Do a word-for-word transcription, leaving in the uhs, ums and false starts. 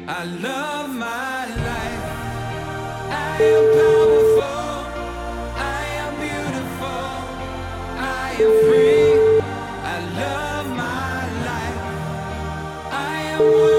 I love my life. I am powerful. I am beautiful. I am free. I love my life. I am